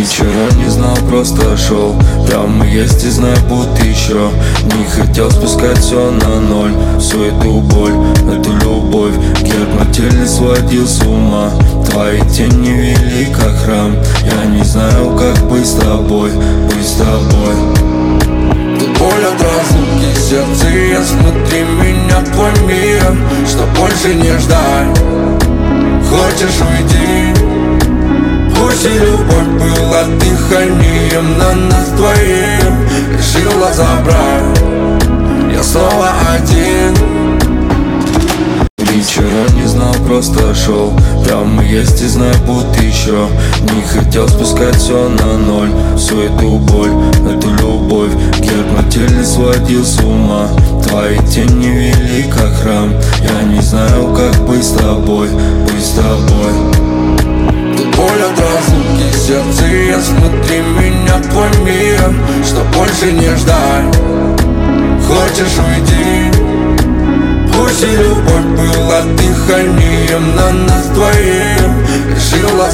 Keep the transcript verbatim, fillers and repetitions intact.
Вечера не знал, просто шел прямо есть и знаю, будто еще не хотел спускать все на ноль. Всю эту боль, эту любовь Герматель сводил с ума. Твои тени вели как храм. Я не знаю, как быть с тобой, быть с тобой. Тут боль от разлуки, сердце ест внутри меня твой мир. Что больше не ждать, хочешь уйти. Пусть и любовь была дыханием на нас двоим. Решила забрать, я снова один. Вечера не знал, просто шел прямо есть и знаю, будто еще не хотел спускать все на ноль. Всю эту боль, эту любовь Герматель сводил с ума. Твои тени вели как храм. Я не знаю, как быть с тобой, быть с тобой. Тут боль от разлуки, сердце ест внутри меня твой мир. Что больше не ждать, хочешь уйти. Пусть и любовь была дыханием на нас двоим. Решила